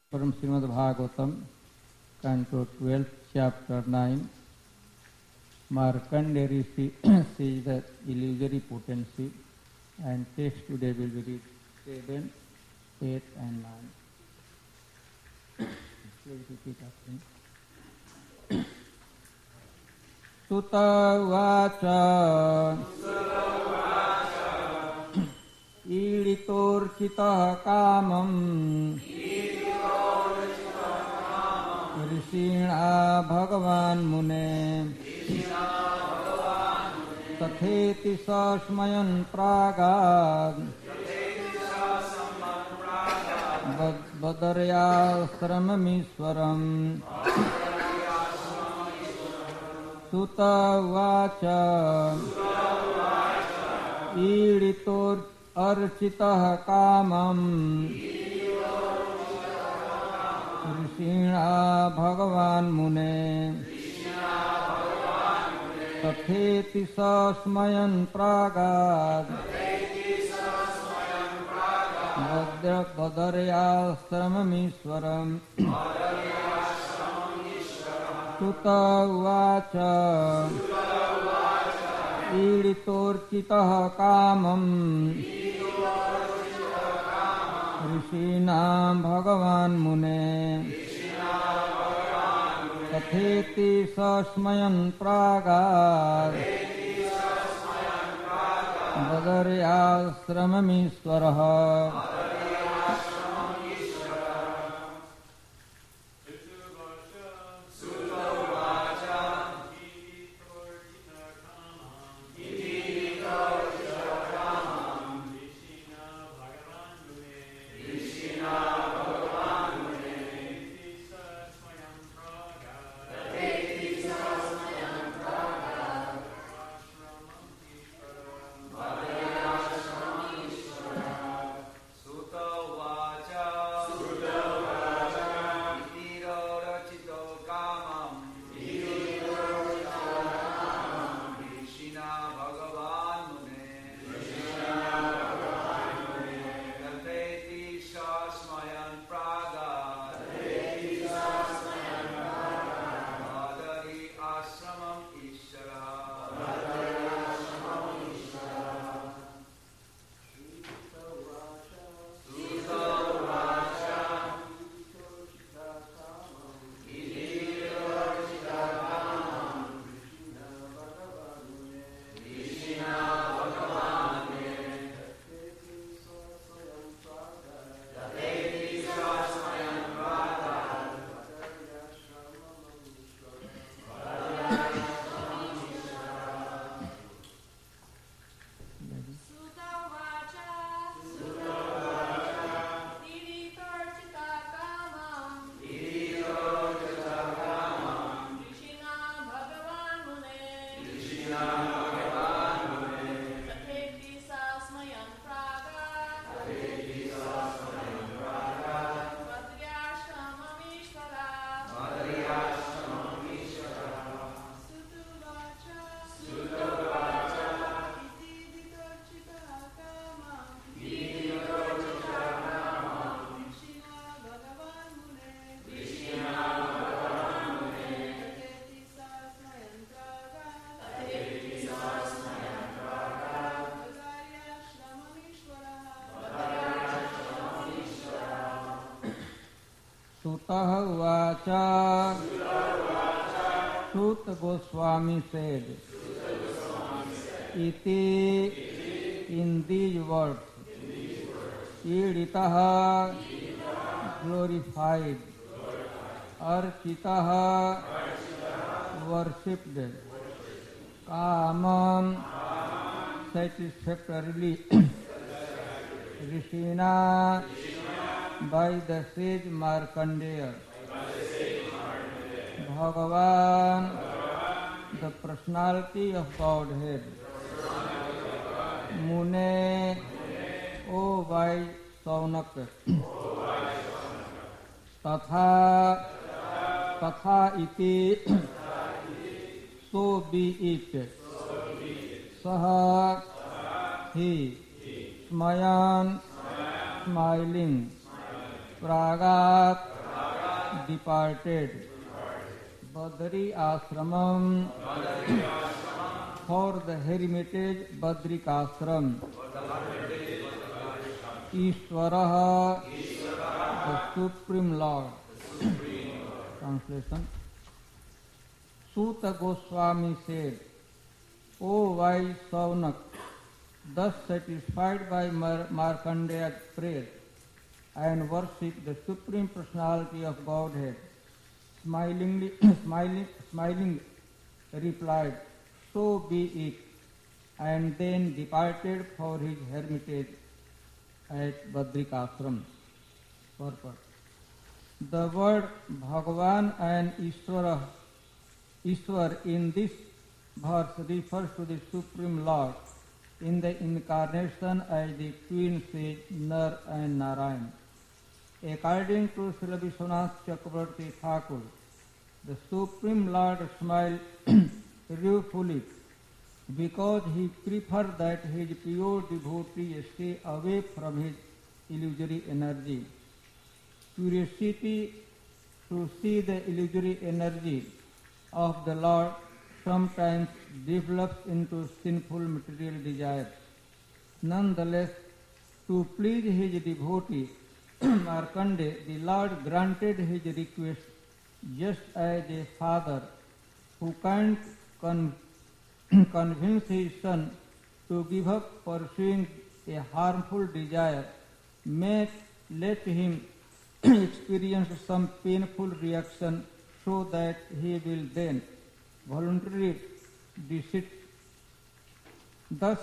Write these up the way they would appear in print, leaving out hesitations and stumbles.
From Srimad Bhagavatam, Canto 12, Chapter 9, Markandeya Rishi sees the illusory potency, and text today will be read 7, 8 and 9. Please repeat after me. Sutta vacha ईडितोर्चितः कामम् ऋषिणा भगवान् मुने तथेति स स्मयन् प्रागाद् बदर्याश्रममीश्वरम् सुत उवाच ईडितोर्चितः कामम् ऋषिणा भगवान् मुने तथेति स स्मयन् प्रागाद् बदर्याश्रममीश्वरम् सुत उवाच ईडितोर्चितः कामम् ऋषीणां भगवान् मुने तथेति स स्मयन् प्रागाद् बदर्याश्रममीश्वरः Sutta uvacha. Sutta Goswami said, iti in these words, iditaha glorified, architaha worshipped, kamam satisfactorily, rishina by the sage Markandeya, Bhagavan, the personality of Godhead, Mune, O wise Saunaka, Tatha iti, so be it, Saha, he, Smayan, smiling, Pragat, departed Badri Ashramam for the hermitage Badrikashram. Ishvaraha, the Supreme Lord. Translation. Suta Goswami said, O wise Saunak, thus satisfied by Markandeya's prayer and worship the Supreme Personality of Godhead, smiling replied, so be it, and then departed for his hermitage at Badrikashram. Purport. The word Bhagavan and Ishwar in this verse refers to the Supreme Lord in the incarnation as the twin sage Nar and Narayan. According to Srila Vishwanath Chakravarti Thakur, the Supreme Lord smiled ruefully because he preferred that his pure devotee stay away from his illusory energy. Curiosity to see the illusory energy of the Lord sometimes develops into sinful material desires. Nonetheless, to please his devotee, Markandeya, the Lord granted his request just as a father who can't convince his son to give up pursuing a harmful desire may let him experience some painful reaction so that he will then voluntarily desist. Thus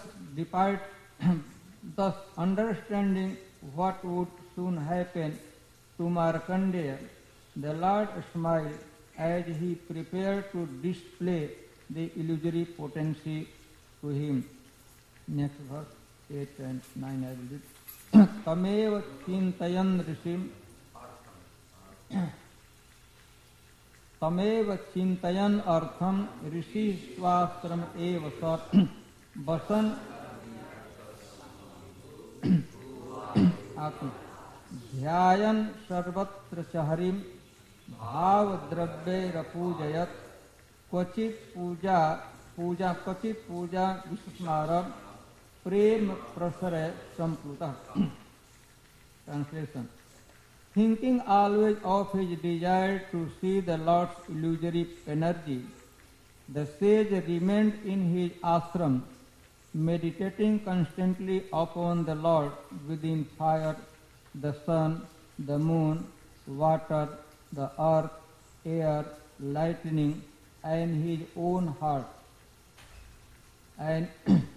understanding what would soon happen to Markandeya, the Lord smiled as he prepared to display the illusory potency to him. Next verse, 8 and 9 I will read. Tameva chintayan rishim Tameva chintayan artham rishi swastram eva sat basan dhyayan sarvatra chaharim bhav drabya pujayat क्वचित पूजा विस्मारम प्रेम प्रसरय संप्लुतः. Translation. Thinking always of his desire to see the Lord's illusory energy, the sage remained in his ashram, meditating constantly upon the Lord within fire, the sun, the moon, water, the earth, air, lightning, and his own heart, and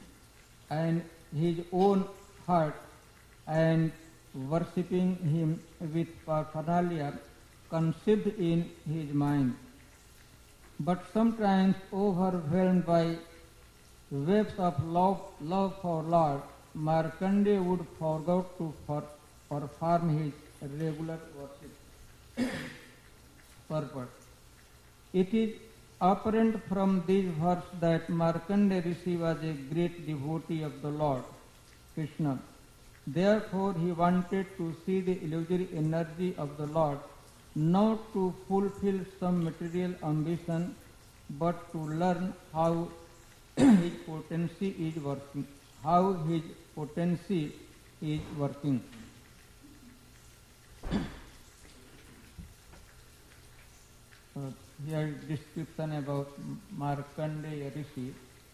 worshipping him with paraphernalia conceived in his mind. But sometimes overwhelmed by waves of love for Lord, Markandeya would forget to perform his regular worship. Purport. It is apparent from this verse that Markandeya Rishi was a great devotee of the Lord Krishna. Therefore, he wanted to see the illusory energy of the Lord, not to fulfill some material ambition, but to learn how his potency is working. Here description about Markandeya Rishi.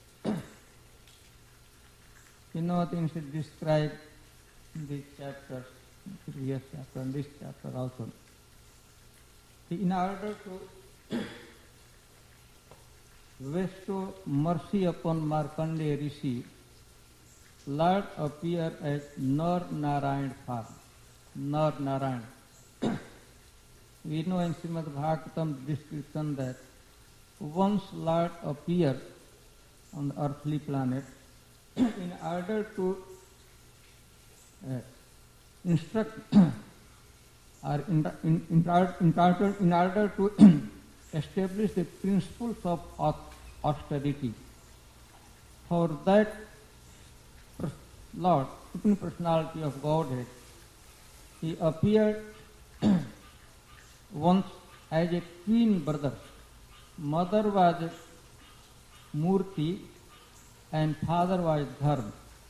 Things described in these chapters, previous chapter and this chapter also. In order to bestow mercy upon Markandeya Rishi, Lord appeared as Nar Narayan form. Nar Narayan. We know in Srimad Bhagavatam description that once Lord appeared on the earthly planet in order to instruct or in order to establish the principles of austerity. For that Lord, Supreme Personality of Godhead, he appeared once as a twin brother. Mother was Murti and father was Dharma.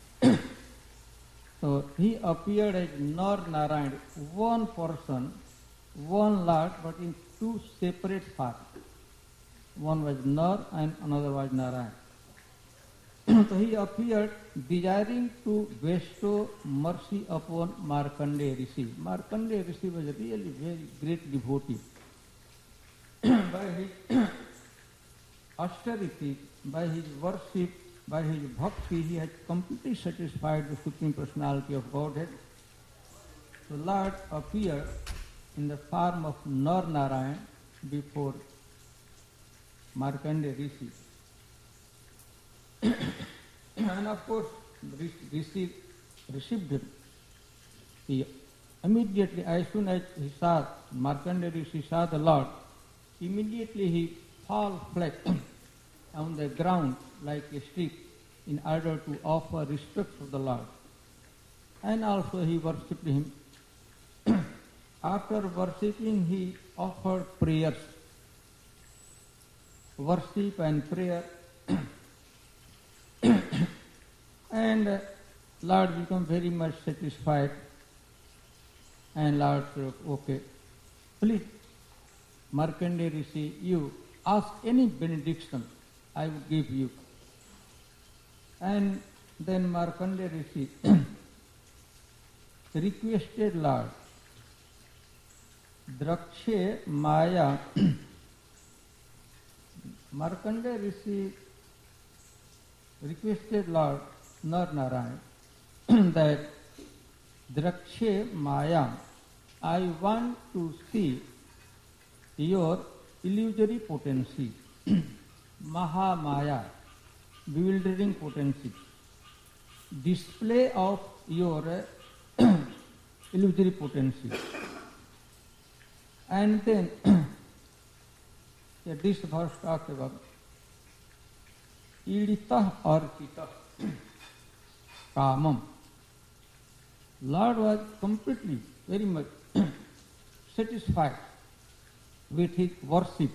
So he appeared as Nar Narayan, one person, one Lord, but in two separate forms. One was Nar and another was Narayan. So he appeared desiring to bestow mercy upon Markandeya Rishi. Markandeya Rishi was really very great devotee. By his austerity, by his worship, by his bhakti, he had completely satisfied the Supreme Personality of Godhead. So Lord appeared in the form of Nar Narayan before Markandeya Rishi. And of course, Rishi received him. He immediately, as soon as he saw Markandeya Rishi saw the Lord, immediately he fell flat on the ground like a stick in order to offer respect to the Lord. And also he worshipped him. After worshipping, he offered prayers. Worship and prayer. And Lord became very much satisfied. And Lord said, okay, please, Markandeya Rishi, you ask any benediction, I will give you. And then Markandeya Rishi requested Lord, Drakshe Maya. Markandeya Rishi requested Lord Nar Narayan that Drakshe Maya, I want to see your illusory potency, Maha Maya, bewildering potency, display of your illusory potency. And then this verse talks about Iditah Architah Kamam. Lord was completely, very much satisfied with his worship.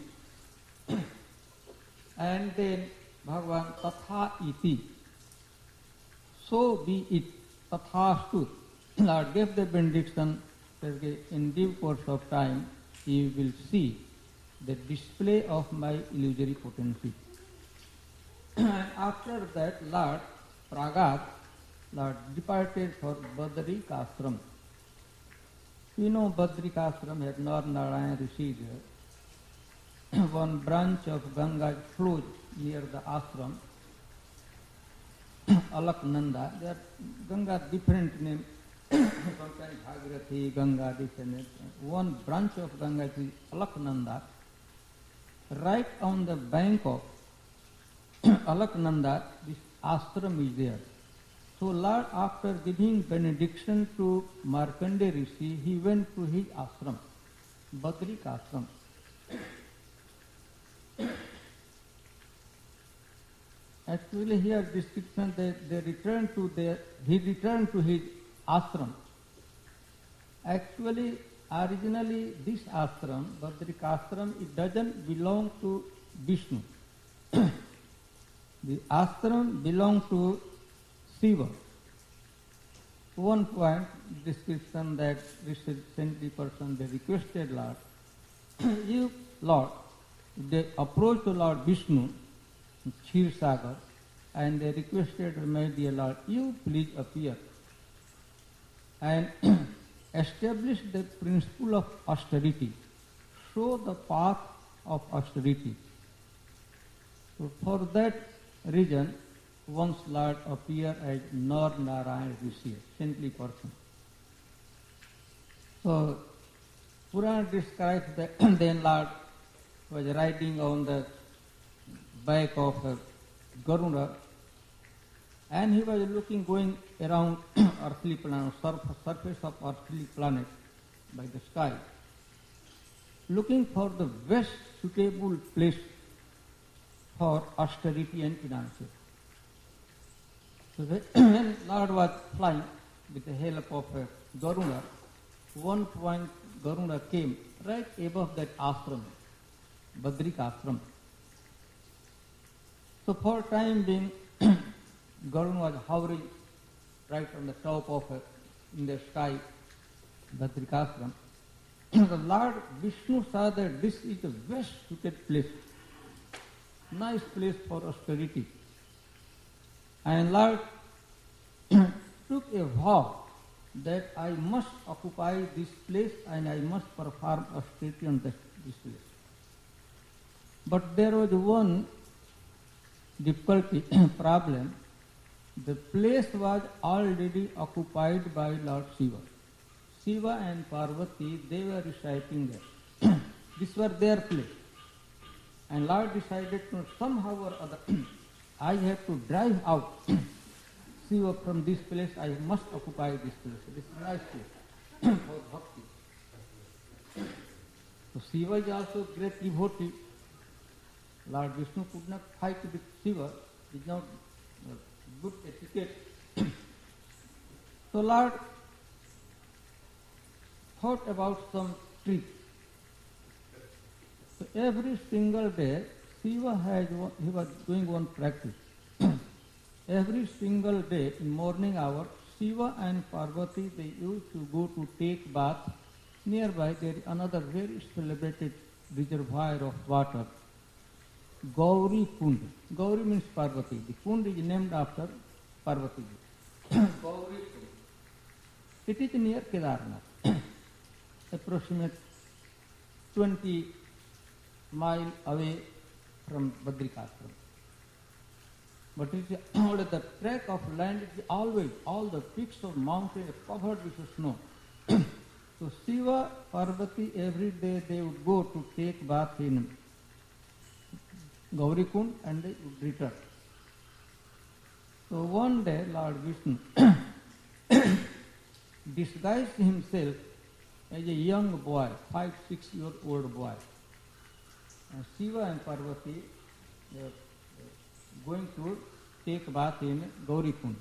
And then Bhagavan Tatha Iti. So be it, Tathastu. Lord gave the benediction that in due course of time you will see the display of my illusory potency. And after that, Lord Pragat, Lord departed for Badrikashram. You know Badrikashram had Nar Narayan Rishi there. One branch of Ganga flows near the ashram, Alaknanda. There are Ganga different names, sometimes Bhagirathi, Ganga, different. One branch of Ganga is Alaknanda. Right on the bank of Alaknanda, this ashram is there. So Lord, after giving benediction to Markandeya Rishi, he went to his ashram, Badrikashram. Actually, here description he returned to his ashram. Actually, originally this ashram, Badrikashram, it doesn't belong to Vishnu. The ashram belongs to Shiva. One point, description that this saintly person, they requested Lord, you, Lord, they approached to Lord Vishnu, Kshir Sagar, and they requested, my dear Lord, you please appear and establish the principle of austerity, show the path of austerity. So for that reason, once Lord appeared as Nar Narayan Rishi, saintly person. So Purana describes that then Lord was riding on the back of Garuda, and he was going around earthly planet, surface of earthly planet by the sky, looking for the best suitable place for austerity and penance. So when Lord was flying with the help of Garuda, one point Garuda came right above that ashram, Badrik ashram. So for time being, Garun was hovering right on the top of in the sky, Badrik ashram. The Lord Vishnu saw that this is the best suited place, nice place for austerity. And Lord took a vow that I must occupy this place and I must perform austerity on this place. But there was one difficulty, problem. The place was already occupied by Lord Shiva. Shiva and Parvati, they were reciting there. This was their place. And Lord decided to somehow or other, I have to drive out Shiva from this place, I must occupy this place. This is a nice place for bhakti. So Shiva is also a great devotee. Lord Vishnu could not fight with Shiva. It is not good etiquette. So Lord thought about some trick. So every single day, Shiva he was doing one practice. Every single day in morning hour, Shiva and Parvati, they used to go to take bath. Nearby there is another very celebrated reservoir of water, Gauri Kund. Gauri means Parvati. The Kund is named after Parvati. Gauri Kund. It is near Kedarnath, approximately 20 miles away from Badrik ashram. But it is all the track of land is always, all the peaks of mountain are covered with snow. So Shiva, Parvati, every day they would go to take bath in Gauri Kund and they would return. So one day Lord Vishnu disguised himself as a young boy, 5-6 year old boy. And Shiva and Parvati were going to take bath in Gauri Kund.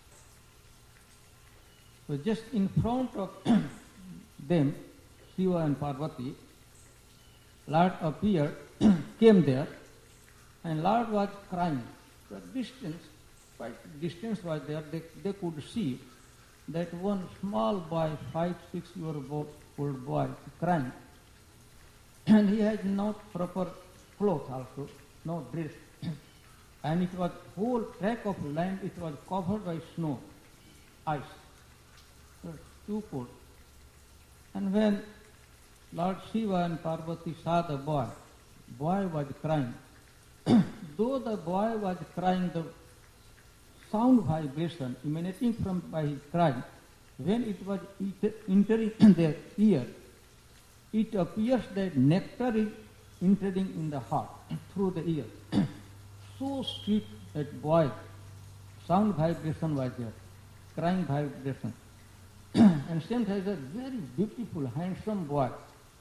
So just in front of them, Shiva and Parvati, Lord appeared, came there, and Lord was crying. The distance, quite distance was there, they could see that one small boy, 5-6 year old boy, crying. And he had not proper clothes also, no dress. And it was whole track of land, it was covered by snow, ice. So too cold. And when Lord Shiva and Parvati saw the boy was crying. Though the boy was crying, the sound vibration emanating from by his cry, when it was entering their ear, it appears that nectar is entering in the heart through the ear. So sweet that boy, sound vibration was there, crying vibration. And same time a very beautiful, handsome boy.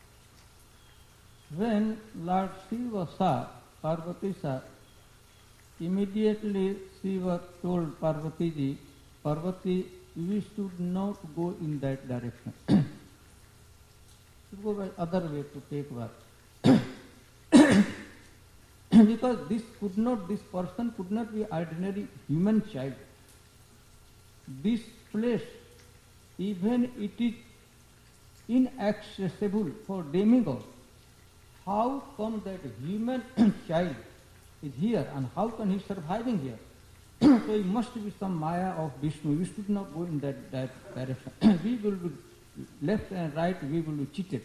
When Lord Shiva saw, Parvati saw, immediately Shiva told Parvati ji, Parvati, we should not go in that direction. Should go by other way to take bath. Because this person could not be ordinary human child. This place, even it is inaccessible for demigods. How come that human child is here and how can he surviving here? So it must be some Maya of Vishnu. We should not go in that direction. We will be left and right, we will be cheated.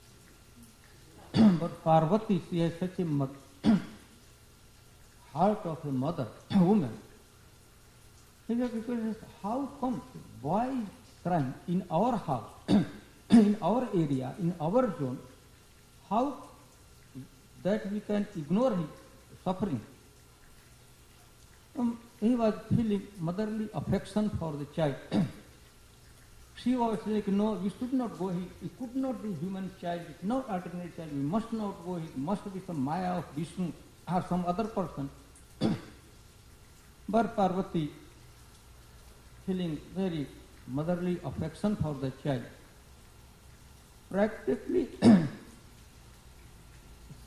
But Parvati, she has such a heart of a mother, a woman. Because how come boy is crying in our house, in our area, in our zone, how that we can ignore his suffering? He was feeling motherly affection for the child. She was like, no, we should not go. He could not be human child. It's not ordinary child. We must not go. He must be some Maya of Vishnu or some other person. But Parvati, feeling very motherly affection for the child, practically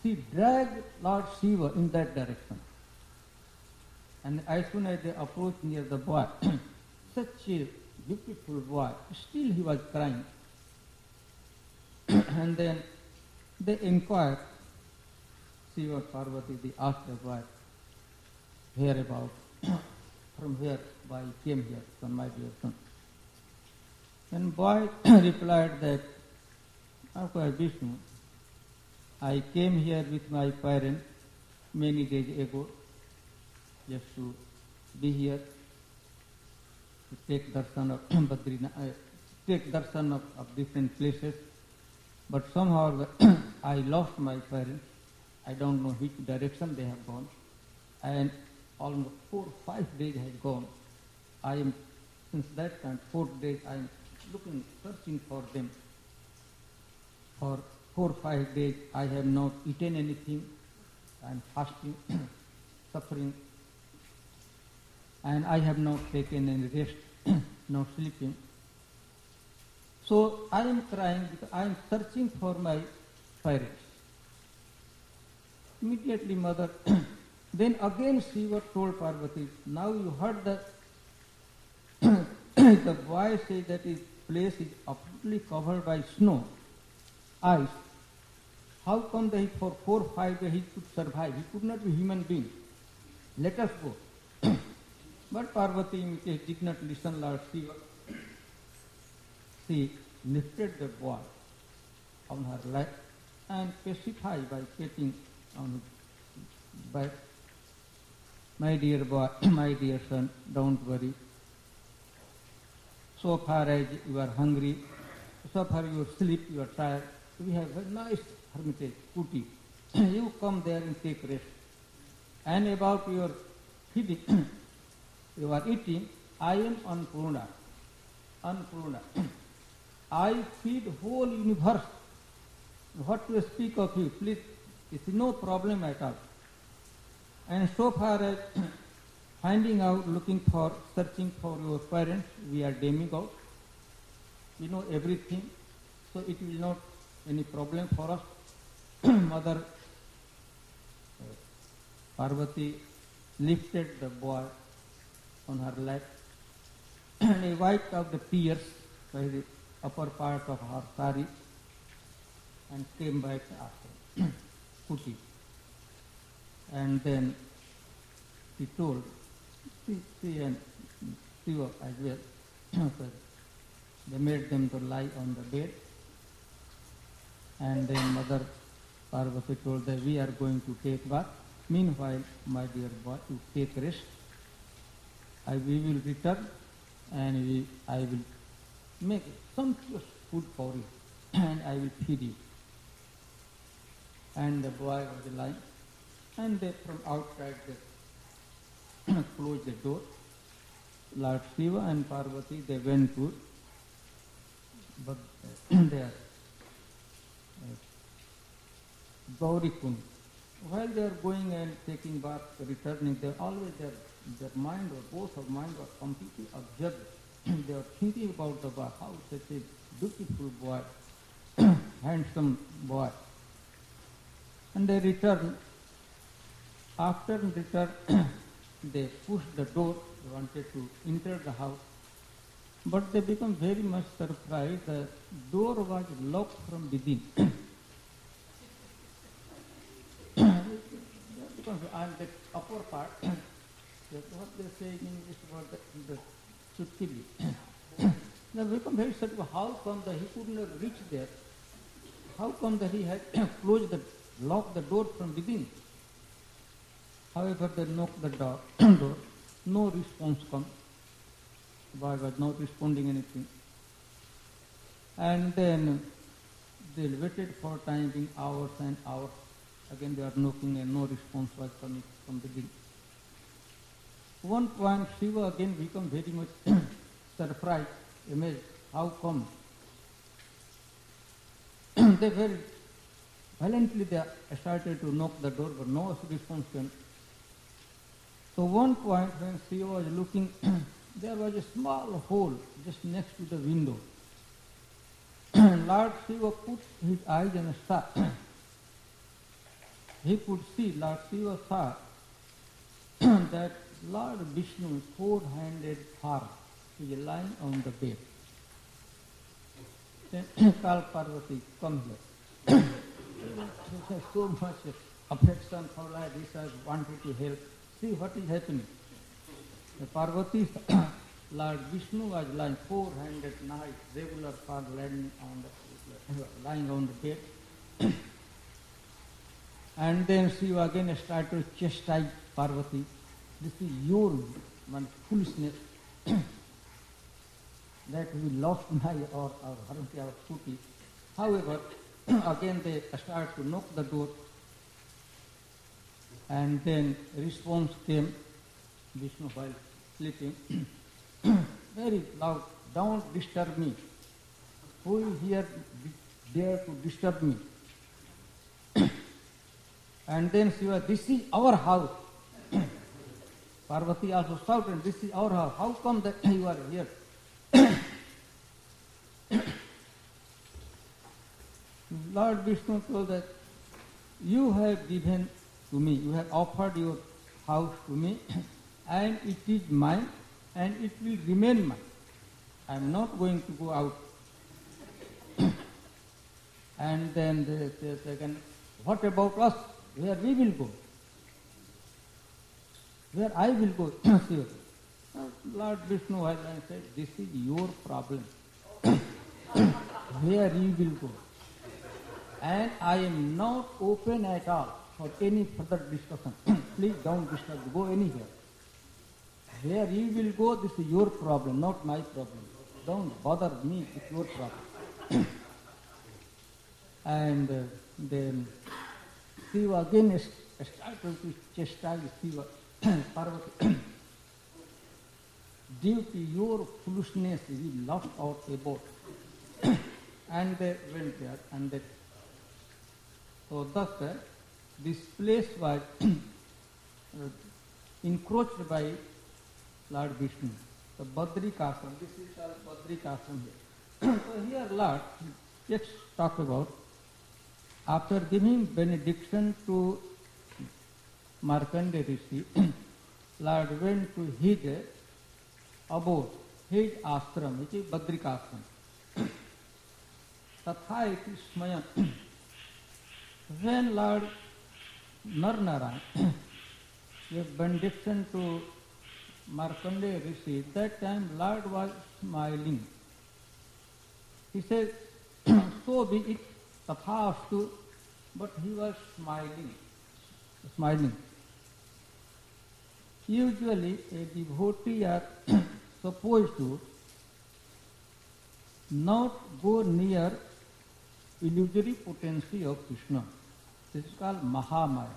she dragged Lord Shiva in that direction. And as soon as they approached near the boy, such a beautiful boy, still he was crying. And then they inquired, Shiva Parvati, they asked the boy, where about, from where boy came here, son, my dear son. And boy replied that, of course, Vishnu, I came here with my parents many days ago, just to be here, to take darshan of Badrinath, take darshan of different places. But somehow I lost my parents. I don't know which direction they have gone. And almost 4 or 5 days has gone. I am, since that time, 4 days, I am looking, searching for them. For 4 or 5 days, I have not eaten anything. I am fasting, suffering. And I have not taken any rest, not sleeping. So I am crying because I am searching for my parents. Immediately mother, then again Shiva told Parvati, now you heard that the boy says that his place is absolutely covered by snow, ice. How come that for 4 or 5 days he could survive? He could not be a human being. Let us go. But Parvati did not listen, Lord Shiva. She lifted the boy on her lap and pacified by petting on his back. My dear boy, my dear son, don't worry. So far as you are hungry, so far you sleep, you are tired, we have a nice hermitage, kuti. You come there and take rest. And about your feeding, you are eating, I am Annapurna. Annapurna. I feed whole universe. What to speak of you, please, it's no problem at all. And so far as finding out, looking for, searching for your parents, we are demigods. We know everything, so it will not any problem for us. Mother Parvati lifted the boy on her lap and he wiped out the tears by the upper part of her sari and came back after kuti. And then he told, she and Shiva as well, they made them to lie on the bed. And then Mother Parvati told that we are going to take bath. Meanwhile, my dear boy, you take rest. We will return and I will make sumptuous food for you and I will feed you. And the boy was lying. And they from outside they closed the door. Lord Shiva and Parvati, they went to but their Gauri Kund. While they are going and taking bath, returning, they always their mind or both of mind was completely absorbed. They were thinking about the boy, how such a beautiful boy, handsome boy. And they returned. After return, they pushed the door, they wanted to enter the house. But they become very much surprised. The door was locked from within. Because on the upper part, what they say in English about the sutkili. They become very surprised. How come that he could not reach there? How come that he had locked the door from within? However, they knocked the door, no response comes. The boy was not responding anything. And then they waited for time being hours and hours. Again they are knocking and no response was coming from within. One point Shiva again became very much surprised, amazed. How come? They very violently they started to knock the door, but no response came. So one point when Shiva was looking, there was a small hole just next to the window. Lord Shiva put his eyes and saw he could see, Lord Shiva saw that Lord Vishnu's four-handed form is lying on the bed. Then called Parvati, come here. She has so much affection for Lord Vishnu, wanted to help. See what is happening. The Parvati, Lord Vishnu was lying four-handed knife, regular form lying on the bed. And then Shiva again started to chastise Parvati. This is your foolishness that we lost my or Haranti our Suti. However, again they start to knock the door, and then response came, Vishnu while sleeping, very loud, don't disturb me. Who is here dare to disturb me? And then Shiva, this is our house. Parvati also shouted, this is our house. How come that you are here? Lord Vishnu told that you have given to me, you have offered your house to me, and it is mine, and it will remain mine. I am not going to go out. And then they say, what about us? Where we will go? Where I will go? Lord Vishnu has said, this is your problem. Where you will go? And I am not open at all for any further discussion. Please don't disturb, go anywhere. Where you will go, this is your problem, not my problem. Don't bother me, it's your problem. And then Shiva again started to chastise Shiva, Parvati. Due to your foolishness, we lost our abode. And they went there, and they, so thus this place was encroached by Lord Vishnu. The Badrikashram, this is called Badrikashram here. So here Lord, let's talk about, after giving benediction to Markandeya Rishi, Lord went to his abode, his ashram, which is Badrikashram. Tatha iti smayan. When Lord Narnarayan gave benediction to Markandeya Rishi, that time Lord was smiling. He said, so be it, tathastu, but he was smiling. Usually a devotee are supposed to not go near illusory potency of Krishna. This is called Mahamaya.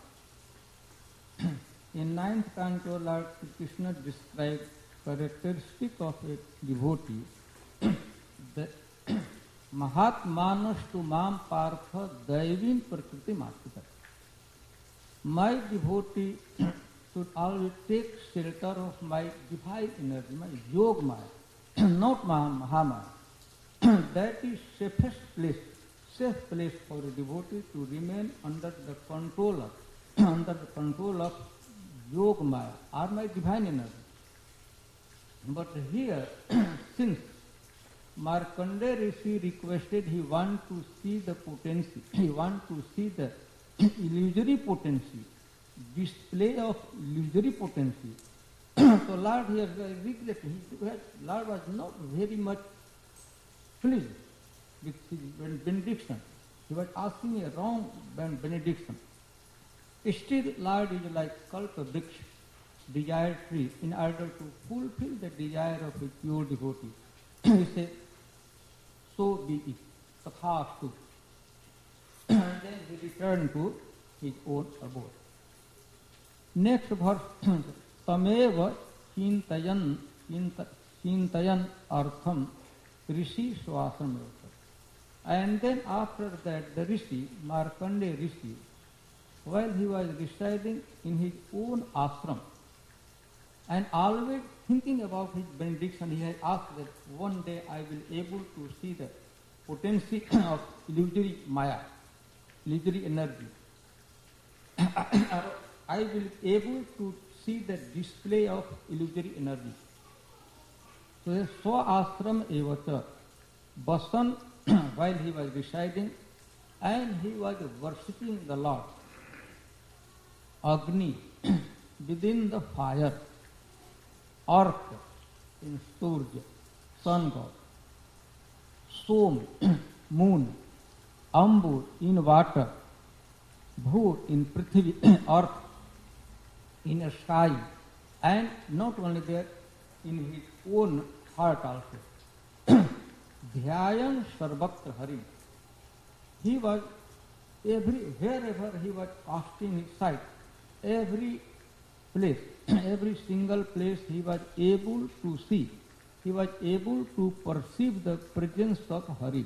In 9th canto, Lord Krishna described characteristic of a devotee. The Mahatmanastu mam partha daivin prakriti masita. My devotee should always take shelter of my divine energy, my yoga maya, not Mahamaya. That is safest place, safe place for a devotee to remain under the control of yoga maya or my divine energy. But here, since Markandeya Rishi requested, he want to see the potency, he want to see the illusory potency, display of illusory potency. So Lord here regret, Lord was not very much pleased with his benediction. He was asking a wrong benediction. Still Lord is like kalpa vriksha, desire tree, in order to fulfill the desire of a pure devotee. He said, so be it, tathastu. And then he returned to his own abode. Next verse, tameva chintayan artham rishi swasam. And then after that, the Rishi, Markandeya Rishi, while he was residing in his own ashram, and always thinking about his benediction, he had asked that one day I will able to see the potency of illusory maya, illusory energy. I will be able to see the display of illusory energy. So, Ashram Evacha, Basan, while he was residing, and he was worshipping the Lord. Agni, within the fire. Ark, in Surya, sun god. Som, moon. Ambur, in water. Bhur, in Prithvi, earth, in a sky. And not only that, in his own heart also. Dhyayan Sarvatra Hari. He was wherever he was casting his sight, every place, every single place he was able to see, he was able to perceive the presence of Hari.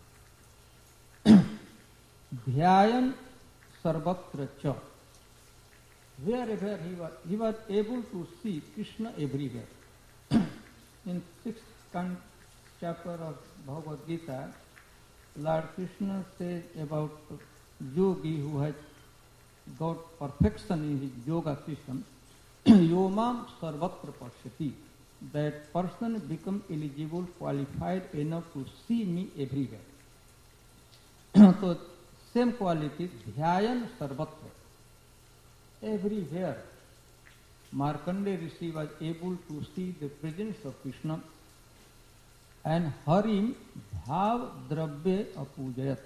Dhyayan Sarvatra Cha. Wherever he was able to see Krishna everywhere. In 6th chapter of Bhagavad Gita, Lord Krishna says about yogi who has got perfection in his yoga system, Yomam Sarvatra Pashyati. That person becomes eligible, qualified enough to see me everywhere. So, same quality, Dhyayan Sarvatra. Everywhere, Markandeya Rishi was able to see the presence of Krishna, and Harim Bhav Dravya Apujayat.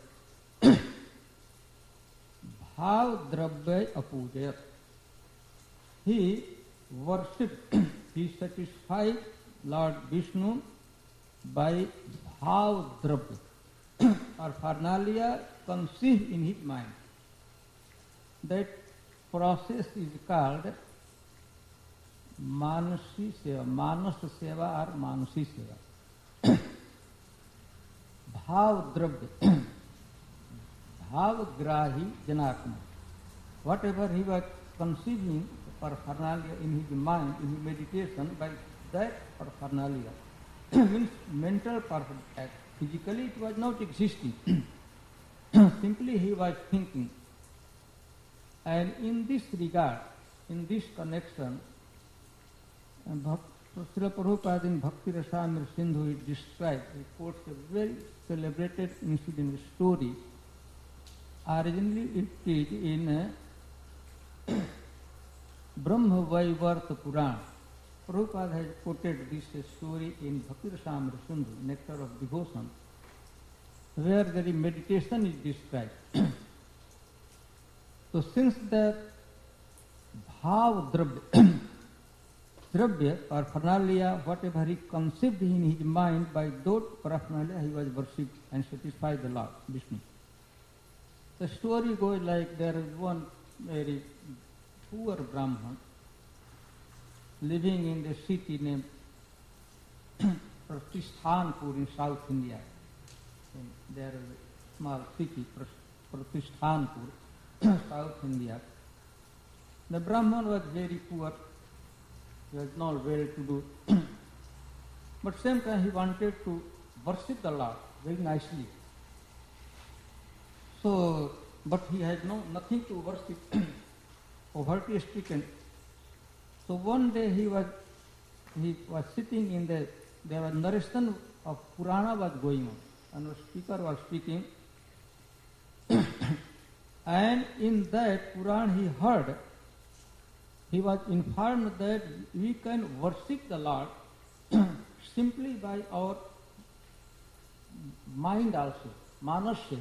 Bhav Dravya Apujayat. He worshipped, he satisfied Lord Vishnu by Bhav Dravya, or Parnalia conceived in his mind. That process is called Manasi Seva, Manas Seva or Manasi Seva. Bhav Dravya, Bhav Grahi Janatma. Whatever he was conceiving paraphernalia in his mind, in his meditation, by that paraphernalia means mental paraphernalia. Physically it was not existing. Simply he was thinking. And in this regard, in this connection, Srila Prabhupada in Bhakti Rasamrita Sindhu it describes, he quotes a very celebrated incident story. Originally it is in Brahma Vaivarta Purana. Prabhupada has quoted this story in Bhakti Rasamrita Sindhu, Nectar of Devotion, where the meditation is described. So since the Bhav Dravya or paraphernalia, whatever he conceived in his mind, by those paraphernalia he was worshipped and satisfied the Lord Vishnu. The story goes like there is one very poor Brahman living in the city named Pratisthanpur in South India. And there is a small city, Pratisthanpur, South India. The Brahman was very poor, he was not well to do, but same time he wanted to worship the Lord very nicely. So, but he had nothing to worship, poverty stricken. So one day he was sitting in there was narration of Purana was going on, and the speaker was speaking. And in that Purana he was informed that we can worship the Lord simply by our mind also, Manas Seva.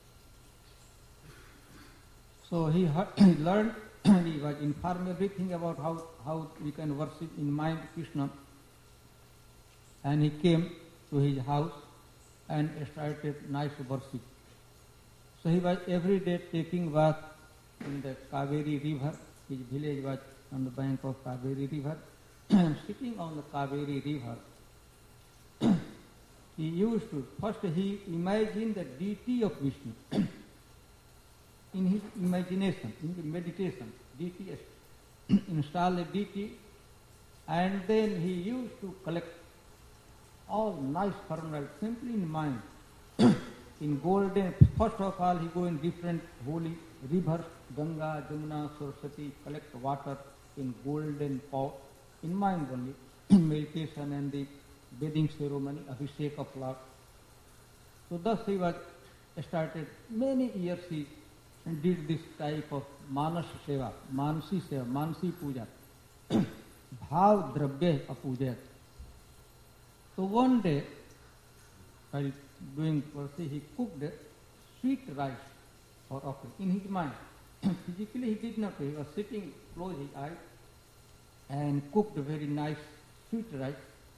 So he learned, he was informed everything about how we can worship in mind Krishna. And he came to his house and started nice worship. So he was every day taking bath in the Kaveri river. His village was on the bank of Kaveri river. And sitting on the Kaveri river, he used to, first he imagined the deity of Vishnu. In his imagination, in the meditation, deity, install a deity, and then he used to collect all nice formulas simply in mind. In golden, first of all he go in different holy rivers, Ganga, Jamuna, Saraswati, collect water in golden pot, in mind only, meditation and the bathing ceremony, Abhishek of Lord. So thus he was started, many years he did this type of Manas Seva, Mansi Puja, Bhav Drabya Apuja. So one day, while doing Varsi, he cooked sweet rice for offering in his mind. Physically he did not, he was sitting, closed his eyes and cooked very nice sweet rice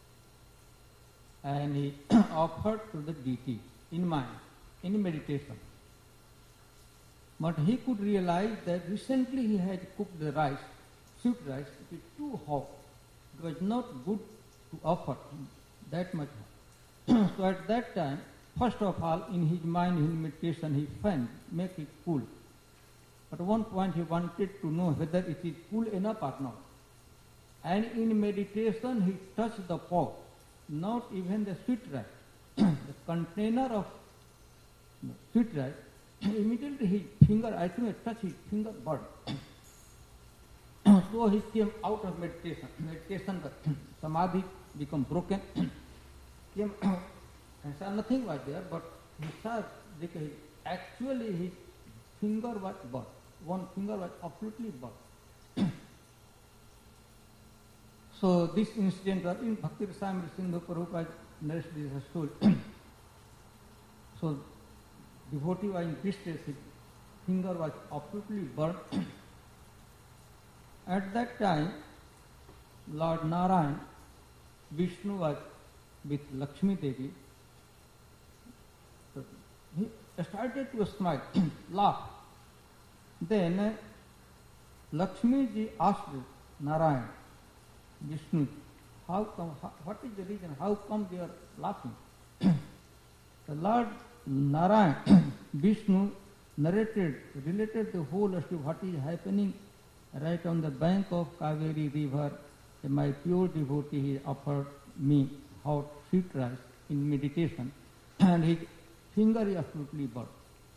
and he offered to the deity in mind, in meditation. But he could realize that recently he had cooked the rice, sweet rice, it is too hot. It was not good to offer that much hot. So at that time, first of all, in his mind, in meditation, he found, make it cool. At one point he wanted to know whether it is cool enough or not. And in meditation he touched the pot, not even the sweet rice. The container of sweet rice, immediately his finger, I think I touched his finger, burned. So he came out of meditation. Meditation, samadhi become broken. Came out and saw nothing was there, but he saw that actually his finger was burnt. One finger was absolutely burnt. So this incident was in Bhakti Rasamrita Sindhu, Prabhupada narrated this story. So devotee was in distress, his finger was absolutely burnt. At that time, Lord Narayan, Vishnu was with Lakshmi Devi. So he started to smile, laugh. Then Lakshmi ji asked Narayan, Vishnu, how come, what is the reason, how come they are laughing? The Lord Narayan, Vishnu related the whole story, what is happening right on the bank of Kaveri river. My pure devotee, he offered me hot sweet rice in meditation and his finger is absolutely burnt.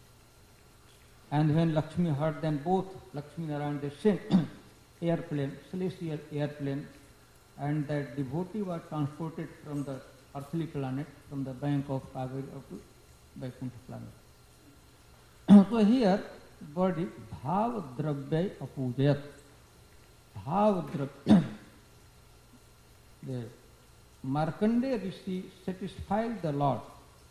And when Lakshmi heard them both, Lakshmi Narayan, they sent airplane, celestial airplane, and that devotee was transported from the earthly planet, from the bank of Kaveri up to Vaikuntha planet. So here, word is Bhav Drabya Apujayat. Bhav Drabya. The Markandeya Rishi satisfied the Lord.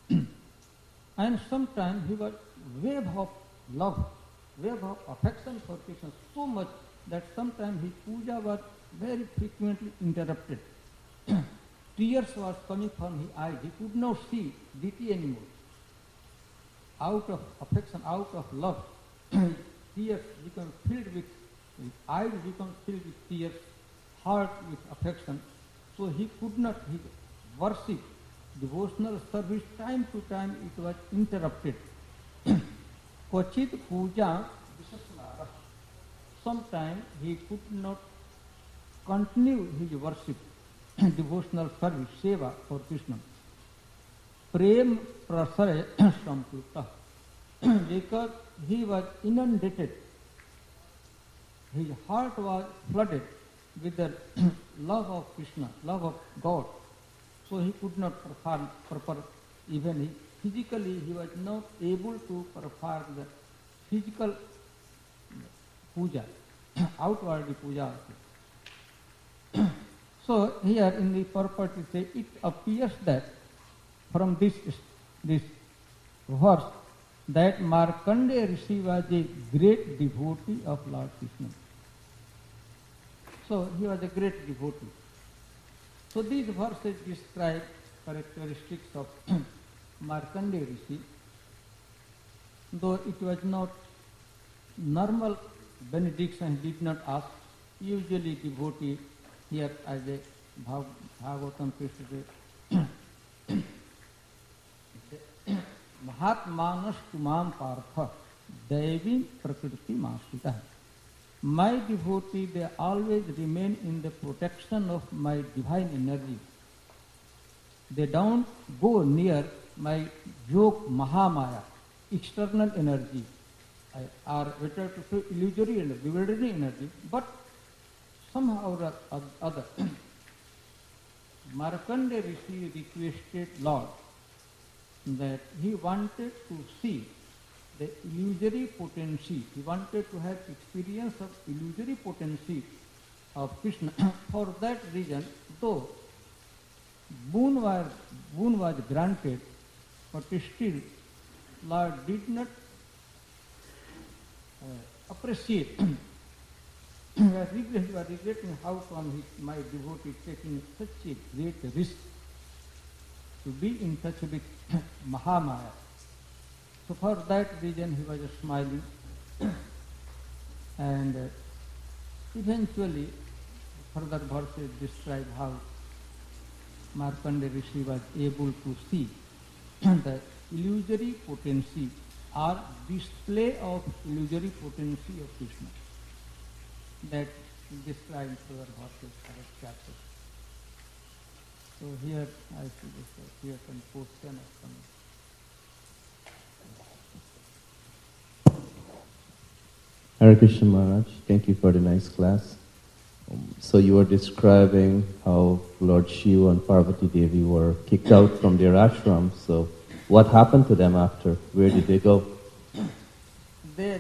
And sometimes he was wave of love, wave of affection for Krishna so much that sometimes his puja was very frequently interrupted. Tears was coming from his eyes. He could not see deity anymore. Out of affection, out of love, tears become filled with, eyes become filled with tears, heart with affection. So he could not, his worship, devotional service, time to time it was interrupted. Kvachit puja visasnara. Sometimes he could not continue his worship, devotional service, seva for Krishna. Prem prasare samplutta. Because he was inundated, his heart was flooded with the love of Krishna, love of God. So he could not perform proper, even physically he was not able to perform the physical puja, outwardly puja. So here in the purport it says, it appears that from this verse that Markandeya Rishi was a great devotee of Lord Krishna. So he was a great devotee. So these verses describe characteristics of Markandeya Rishi. Though it was not normal benediction, he did not ask. Usually devotee here as a Bhagavatam Krishna Mahatmanas tumam partha devi prakriti masita. My devotee, they always remain in the protection of my divine energy. They don't go near my yoke Mahamaya, external energy. or better to say illusory and bewildering energy, but somehow or other, Markandeya Rishi requested Lord that he wanted to see the illusory potency. He wanted to have experience of illusory potency of Krishna. For that reason, though boon was granted, but still Lord did not appreciate. He was regretting how come my devotee taking such a great risk to be in touch with Mahamaya. So for that reason he was smiling and eventually further verses describe how Markandeya Rishi was able to see the illusory potency or display of illusory potency of Krishna. That describes further verses of chapter. So here I see this, here some question of coming. Hare Krishna Maharaj, thank you for the nice class. So you were describing how Lord Shiva and Parvati Devi were kicked out from their ashram. So what happened to them after? Where did they go? They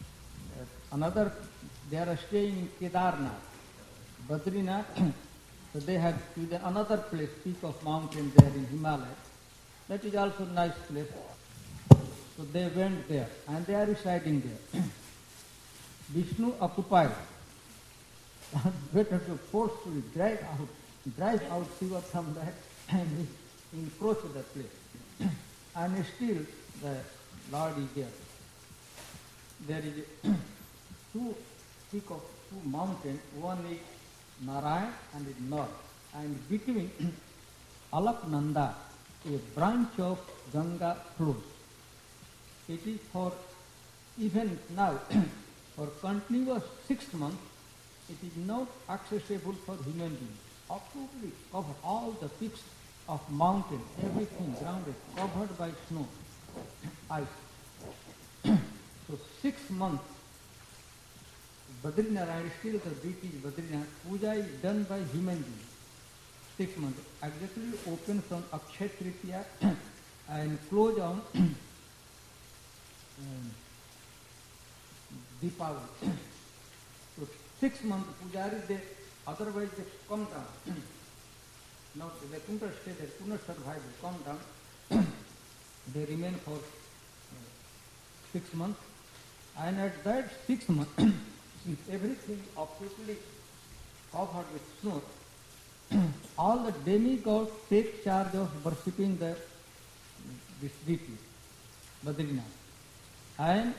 are staying in Kedarnath, Badrinath. So they have chosen another place, peak of mountain there in Himalaya. That is also a nice place. So they went there and they are residing there. Vishnu occupied. Better to forcefully drive out Shiva from that and encroach the place. And still the Lord is there. There is two peak of two mountains. One is Narayan and is north. And between Alaknanda, a branch of Ganga flows. It is for even now, for continuous 6 months, it is not accessible for human beings. Absolutely covered, all the peaks of mountain, everything ground is covered by snow, ice. So 6 months, Badrinath, still the British Badrinath, puja is done by human beings. 6 months, exactly open from Akshaya Tritiya and close on Deepavali. So 6 months Pujari, they otherwise they come down. Now they couldn't stay there, couldn't survive, they come down. They remain for 6 months. And at that 6 months, since everything absolutely covered with snow, all the demigods take charge of worshipping this deity, Badrinath. And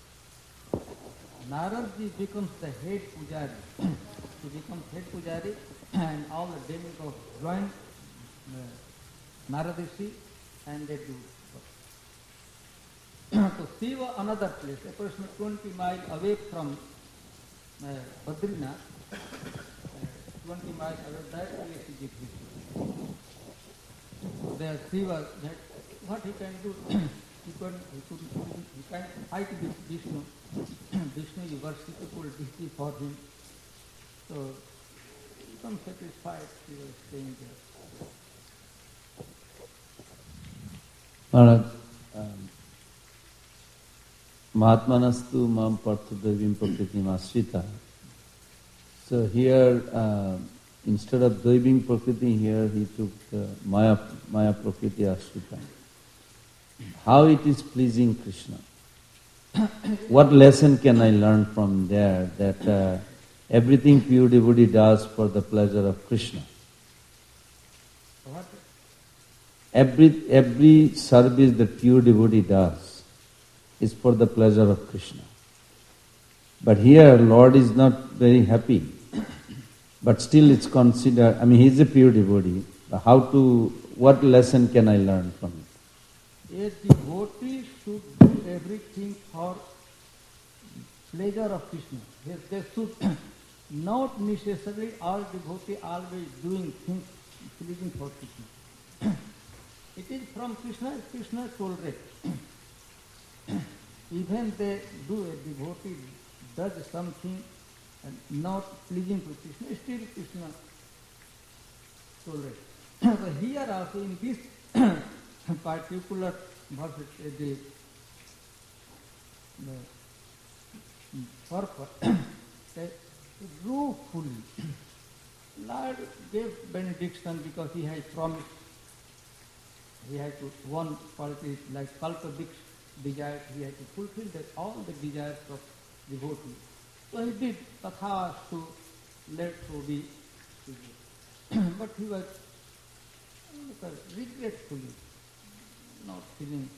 Naradji becomes the head pujari. He becomes head pujari and all the demigods join Naradishi and they do. So Shiva, another place, approximately 20 miles away from Badrinath, 20 miles away, that place is existing. There Shiva, what he can do? He can fight with Vishnu. Vishnu is worshipful deity for him. So, become satisfied, he was staying there. Maharaj, Mahatmanastu mam partadavim prakritim asrita. So here, instead of Daiving Prakriti, here he took Maya Prakriti asrita. How it is pleasing Krishna? What lesson can I learn from there that everything pure devotee does for the pleasure of Krishna? What? Every service that pure devotee does is for the pleasure of Krishna. But here Lord is not very happy. But still it's considered, he is a pure devotee. What lesson can I learn from it? A devotee should do everything for pleasure of Krishna. They should not necessarily all devotees always doing things pleasing for Krishna. It is from Krishna, Krishna tolerate. even they do, a devotee does something and not pleasing to Krishna, still Krishna tolerates. But here also in this particular verse, the purpose, the ruefully, Lord gave benediction because he had promised. He had to, one quality like Kalpavriksha desires, he had to fulfill that all the desires of devotee. So he did tatha to let so be. But he was regretfully not feeling.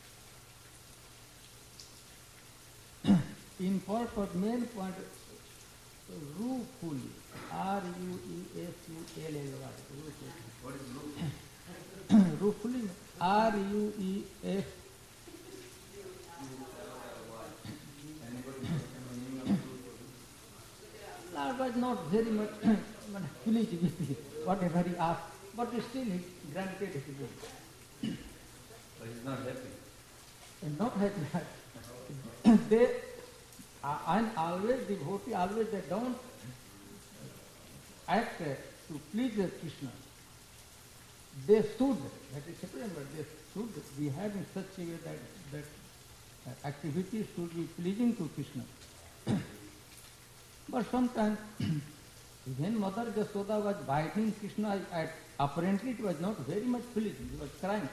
In purport, main point, ruefully, R-U-E-F-U-L-L-Y. What is ruefully? Ruefully, R-U-E-F. Lord was not very much pleased with whatever he asked, but still he granted his will. But he's not happy. And not happy. They, and always devotee, always they don't act to please Krishna. They should, that is separate, but they should behave in such a way that activity should be pleasing to Krishna. But sometimes, when Mother Jasoda was biting Krishna, apparently it was not very much pleasing, he was crying.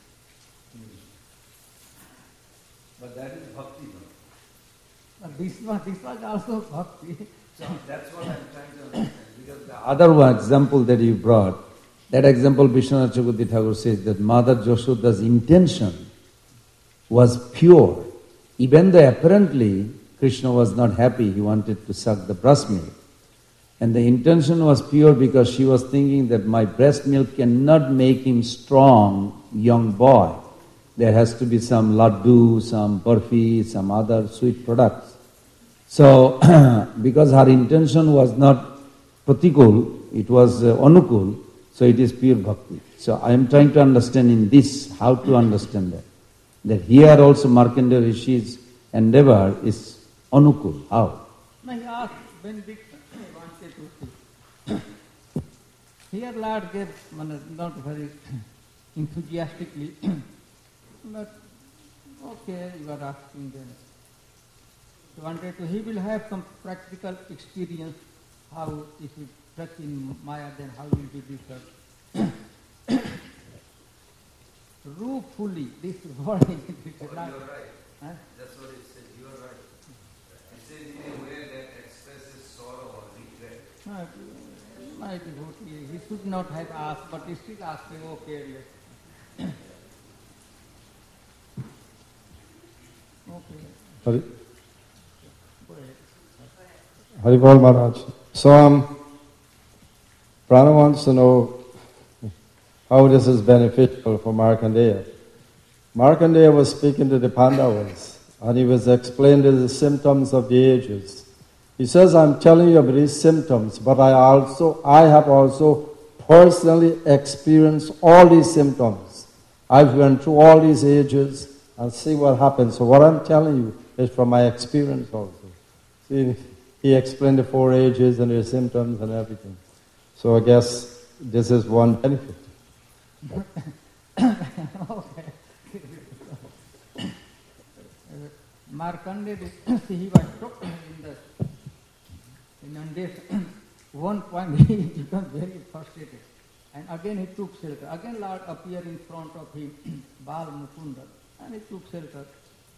But that is bhakti, no? But this was also bhakti. So that's what I'm trying to understand. Because the other one example that you brought, that example Vishwanath Chakravarti Thakur says that Mother Jashoda's intention was pure. Even though apparently Krishna was not happy, he wanted to suck the breast milk. And the intention was pure because she was thinking that my breast milk cannot make him strong, young boy. There has to be some laddu, some barfi, some other sweet products. So, because her intention was not pratikul, it was anukul, so it is pure bhakti. So I am trying to understand in this, how to understand that. That here also Markandeya Rishi's endeavor is anukul. How? No, he asked benediction, he wanted to see. Here Lord gave, not very enthusiastically, but okay, you are asking them. He wanted to, he will have some practical experience, how if you touch in Maya, then how will be this? Ruefully, this word is You are right. Huh? That's what it says. You are right. It says in a way that expresses sorrow or regret. My devotee, he should not have asked, but he still asking, okay, yes. Okay. Hari, Go ahead. Haribol Maharaj. So, Prana wants to know how this is beneficial for Markandeya. Markandeya was speaking to the Pandavas, and he was explaining the symptoms of the ages. He says, I'm telling you about these symptoms, but I have also personally experienced all these symptoms. I've went through all these ages and see what happens. So what I'm telling you is from my experience also. See, he explained the 4 ages and their symptoms and everything. So I guess this is one benefit. Okay. Markandeya, he was shocked in this one point he became very frustrated. And again he took shelter. Again Lord appeared in front of him, Bal Mukunda, and he took shelter.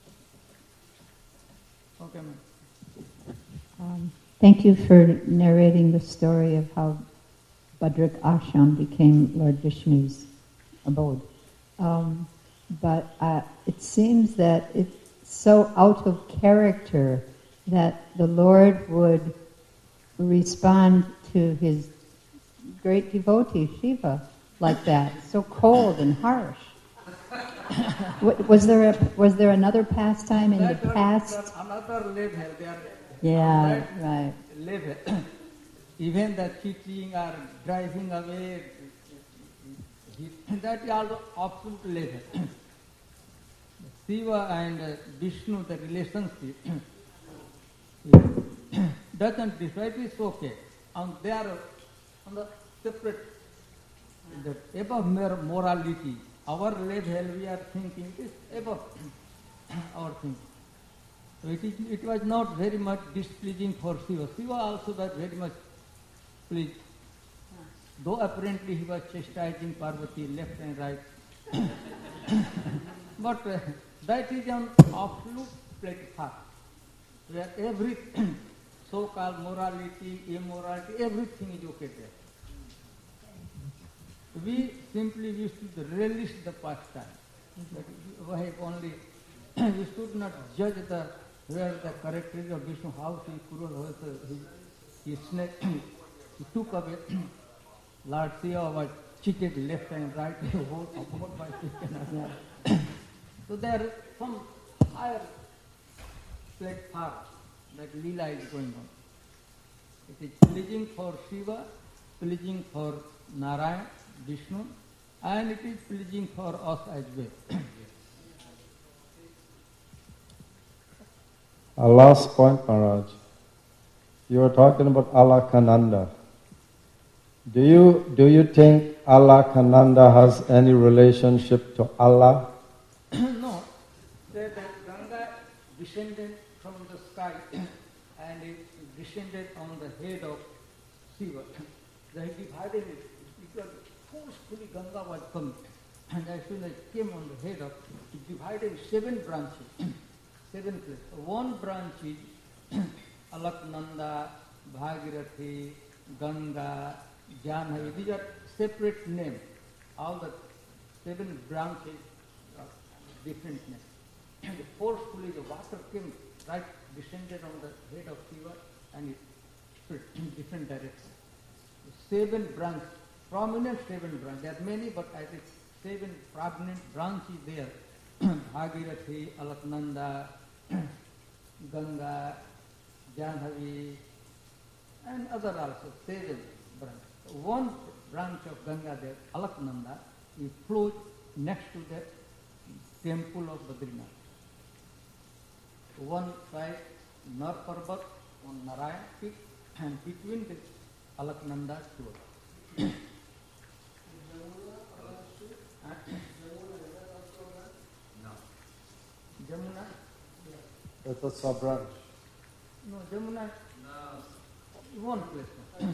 Okay, ma'am. Thank you for narrating the story of how Bhadrak Ashram became Lord Vishnu's abode. But it seems that it's so out of character that the Lord would respond to his great devotee, Shiva, like that, so cold and harsh. Was there another pastime in the past? Another level. They are Yeah, right. Level. Even the cheating or driving away, that is also absolute level. Shiva and Vishnu, the relationship doesn't decide, it's okay. And they are on the separate, the above mere morality. Our level we are thinking is above our thinking. So it was not very much displeasing for Shiva. Shiva also was very much pleased. Though apparently he was chastising Parvati left and right. But that is an absolute platform, where every so-called morality, immorality, everything is okay there. We simply wish to relish the pastime. We have only, we should not judge where the character of Vishnu, how he cruel, he snake, he took away. Lord Shiva was cheated left and right, about by chicken. So there is some higher platform that Leela is going on. It is pleasing for Shiva, pleasing for Narayan, Vishnu, and it is pleasing for us as well. Our last point, Maharaj. You were talking about Alaknanda. Do you think Alaknanda has any relationship to Allah? No. That Ganga descended from the sky and it descended on the head of Shiva. They divided it because forcefully Ganga was coming. And as soon as it came on the head of, it divided 7 branches, 7 places. One branch is Alaknanda, Bhagirathi, Ganga, Janhavi. These are separate names. All the 7 branches are different names. Forcefully the water came right, descended on the head of Shiva and it spread in different directions. 7 branches, prominent 7 branches. There are many, but I think 7 prominent branches there. Bhagirathi, Alaknanda, Ganga, Janhavi, and other also, 7 branches. One branch of Ganga there, Alaknanda, is flowed next to the temple of Badrinath. One side, Nar Parbat, on Narayan peak, and between the Alaknanda flow. Jamuna? It's a sub-branch. No, Jamuna, one place.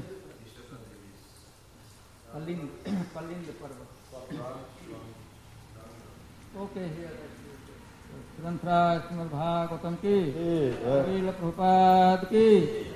Palind Parvat. Okay, here. Grantha Srimad Bhagavatam ki, Srila Prabhupada ki.